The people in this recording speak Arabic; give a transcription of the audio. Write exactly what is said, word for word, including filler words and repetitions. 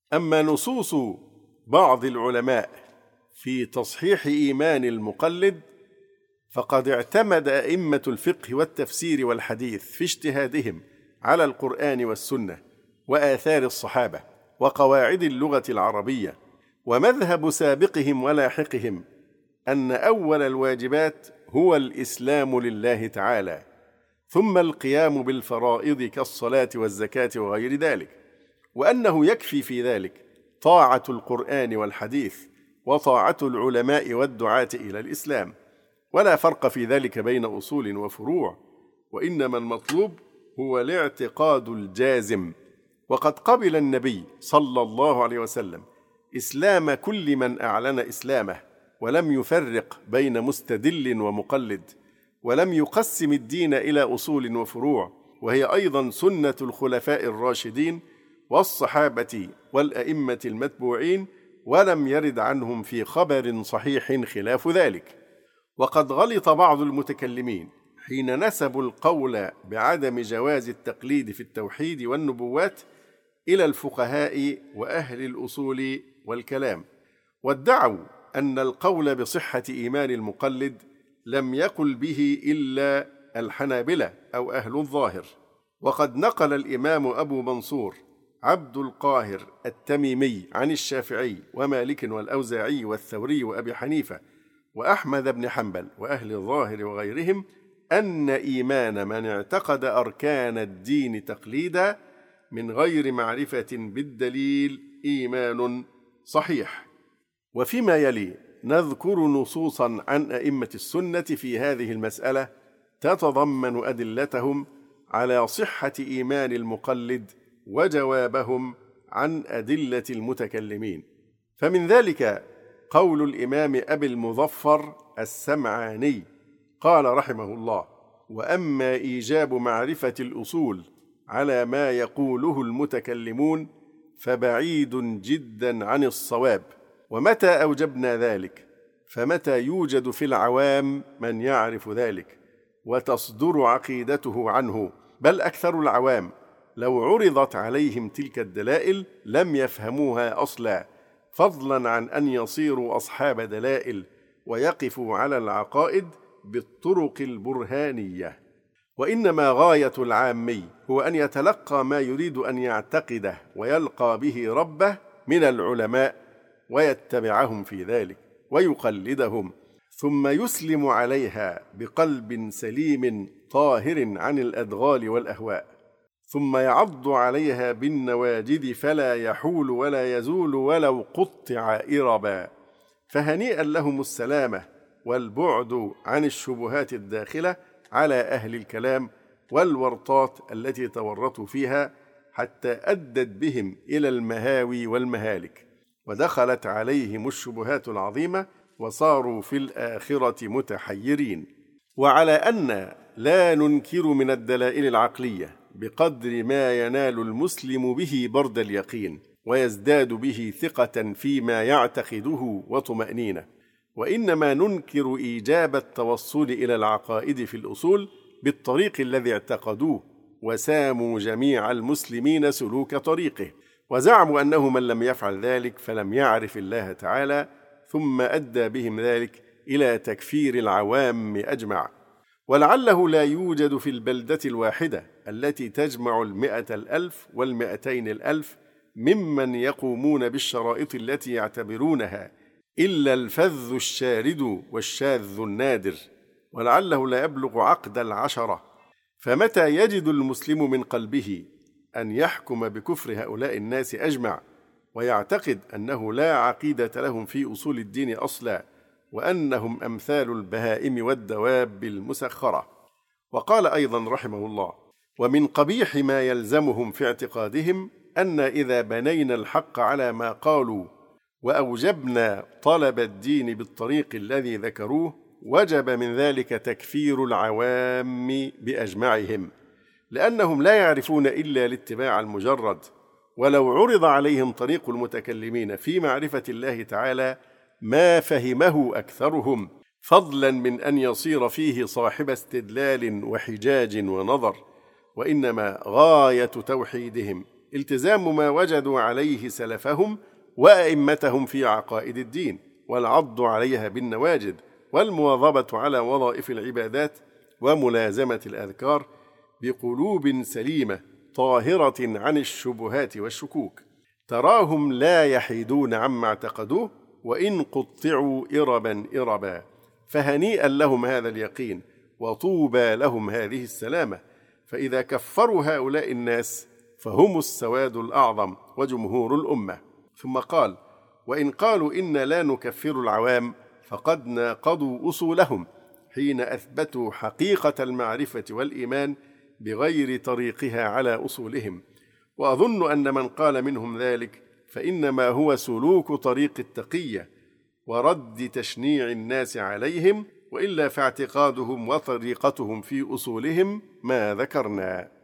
أما نصوص بعض العلماء في تصحيح إيمان المقلد فقد اعتمد أئمة الفقه والتفسير والحديث في اجتهادهم على القرآن والسنة وآثار الصحابة وقواعد اللغة العربية، ومذهب سابقهم ولاحقهم أن أول الواجبات هو الإسلام لله تعالى، ثم القيام بالفرائض كالصلاة والزكاة وغير ذلك، وأنه يكفي في ذلك طاعة القرآن والحديث وطاعة العلماء والدعاة إلى الإسلام، ولا فرق في ذلك بين أصول وفروع، وإنما المطلوب هو الاعتقاد الجازم. وقد قبل النبي صلى الله عليه وسلم إسلام كل من أعلن إسلامه، ولم يفرق بين مستدل ومقلد، ولم يقسم الدين إلى أصول وفروع، وهي أيضا سنة الخلفاء الراشدين والصحابة والأئمة المتبوعين، ولم يرد عنهم في خبر صحيح خلاف ذلك. وقد غلط بعض المتكلمين حين نسبوا القول بعدم جواز التقليد في التوحيد والنبوات إلى الفقهاء وأهل الأصول والكلام، وادعوا أن القول بصحة إيمان المقلد لم يقل به إلا الحنابلة أو أهل الظاهر. وقد نقل الإمام أبو منصور عبد القاهر التميمي عن الشافعي ومالك والأوزاعي والثوري وأبي حنيفة وأحمد بن حنبل وأهل الظاهر وغيرهم أن إيمان من اعتقد أركان الدين تقليدا من غير معرفة بالدليل إيمان صحيح. وفيما يلي نذكر نصوصا عن أئمة السنة في هذه المسألة تتضمن أدلتهم على صحة إيمان المقلد وجوابهم عن أدلة المتكلمين. فمن ذلك قول الإمام أبي المظفر السمعاني قال رحمه الله: وأما إيجاب معرفة الأصول على ما يقوله المتكلمون فبعيد جدا عن الصواب. ومتى أوجبنا ذلك فمتى يوجد في العوام من يعرف ذلك وتصدر عقيدته عنه، بل أكثر العوام لو عرضت عليهم تلك الدلائل لم يفهموها أصلا، فضلا عن أن يصيروا أصحاب دلائل ويقفوا على العقائد بالطرق البرهانية. وإنما غاية العامي هو أن يتلقى ما يريد أن يعتقده ويلقى به ربه من العلماء ويتبعهم في ذلك ويقلدهم، ثم يسلم عليها بقلب سليم طاهر عن الأدغال والأهواء، ثم يعض عليها بالنواجذ فلا يحول ولا يزول ولو قطع إربا. فهنيئا لهم السلامة والبعد عن الشبهات الداخلة على أهل الكلام والورطات التي تورطوا فيها حتى أدت بهم إلى المهاوي والمهالك، ودخلت عليهم الشبهات العظيمة وصاروا في الآخرة متحيرين. وعلى أن لا ننكر من الدلائل العقلية بقدر ما ينال المسلم به برد اليقين ويزداد به ثقة فيما يعتقده وطمأنينة، وإنما ننكر إيجاب التوصل إلى العقائد في الأصول بالطريق الذي اعتقدوه وساموا جميع المسلمين سلوك طريقه، وزعموا أنه من لم يفعل ذلك فلم يعرف الله تعالى، ثم أدى بهم ذلك إلى تكفير العوام أجمع. ولعله لا يوجد في البلدة الواحدة التي تجمع المئة الألف والمئتين الألف ممن يقومون بالشرائط التي يعتبرونها إلا الفذ الشارد والشاذ النادر، ولعله لا يبلغ عقد العشرة. فمتى يجد المسلم من قلبه أن يحكم بكفر هؤلاء الناس أجمع ويعتقد أنه لا عقيدة لهم في أصول الدين أصلا، وأنهم أمثال البهائم والدواب المسخرة. وقال أيضا رحمه الله: ومن قبيح ما يلزمهم في اعتقادهم أن إذا بنينا الحق على ما قالوا وأوجبنا طلب الدين بالطريق الذي ذكروه وجب من ذلك تكفير العوام بأجمعهم، لأنهم لا يعرفون إلا الاتباع المجرد، ولو عرض عليهم طريق المتكلمين في معرفة الله تعالى ما فهمه أكثرهم، فضلا من أن يصير فيه صاحب استدلال وحجاج ونظر. وإنما غاية توحيدهم التزام ما وجدوا عليه سلفهم وأئمتهم في عقائد الدين، والعض عليها بالنواجذ، والمواظبة على وظائف العبادات وملازمة الأذكار بقلوب سليمة طاهرة عن الشبهات والشكوك. تراهم لا يحيدون عما اعتقدوه وإن قطعوا إربا إربا، فهنيئا لهم هذا اليقين، وطوبى لهم هذه السلامة. فإذا كفروا هؤلاء الناس فهم السواد الأعظم وجمهور الأمة. ثم قال: وإن قالوا إن لا نكفر العوام فقد ناقضوا أصولهم حين أثبتوا حقيقة المعرفة والإيمان بغير طريقها على أصولهم. وأظن أن من قال منهم ذلك فإنما هو سلوك طريق التقية ورد تشنيع الناس عليهم، وإلا فاعتقادهم وطريقتهم في أصولهم ما ذكرنا.